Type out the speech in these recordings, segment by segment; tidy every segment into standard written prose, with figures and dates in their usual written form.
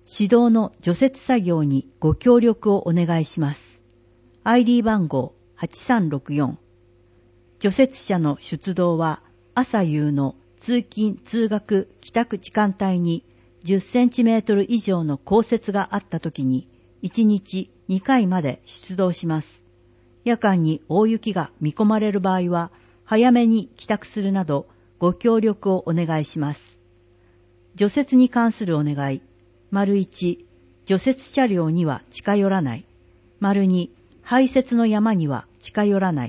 指導の除雪作業にご協力をお願いします。ID 番号8364。除雪車の出動は朝夕の通勤・通学・帰宅時間帯に10センチメートル以上の降雪があったときに1日2回まで出動します。夜間に大雪が見込まれる場合は早めに帰宅するなどご協力をお願いします。除雪に関するお願い。1、除雪車両には近寄らない。2、排雪の山には近寄らない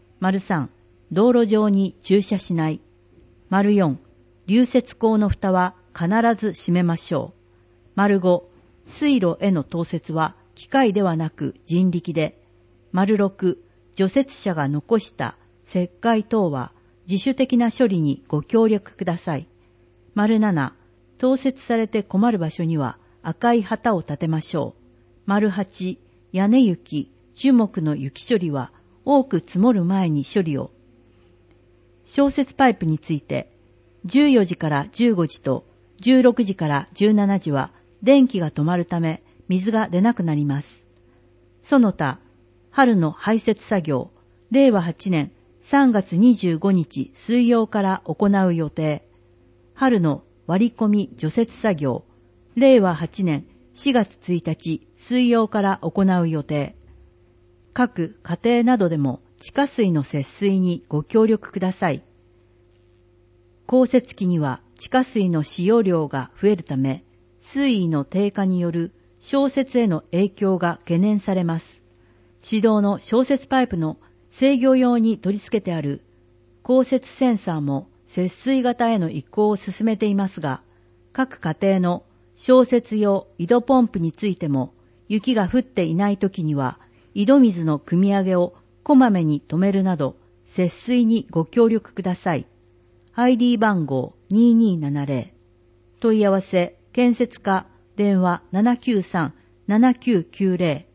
。3、道路上に駐車しない。4、流雪溝の蓋は必ず閉めましょう。5、水路への凍雪は機械ではなく人力で。6、除雪車が残した石灰等は自主的な処理にご協力ください。7、凍雪されて困る場所には赤い旗を立てましょう。8、屋根雪、樹木の雪処理は多く積もる前に処理を。消雪パイプについて、14時から15時と16時から17時は電気が止まるため水が出なくなります。その他、春の排雪作業、令和8年3月25日水曜から行う予定。春の割り込み除雪作業、令和8年4月1日水曜から行う予定。各家庭などでも地下水の節水にご協力ください。降雪期には地下水の使用量が増えるため、水位の低下による消雪への影響が懸念されます。指導の消雪パイプの制御用に取り付けてある降雪センサーも節水型への移行を進めていますが、各家庭の消雪用井戸ポンプについても、雪が降っていないときには、井戸水の汲み上げをこまめに止めるなど、節水にご協力ください。ID 番号2270。問い合わせ、建設課、電話 793-7990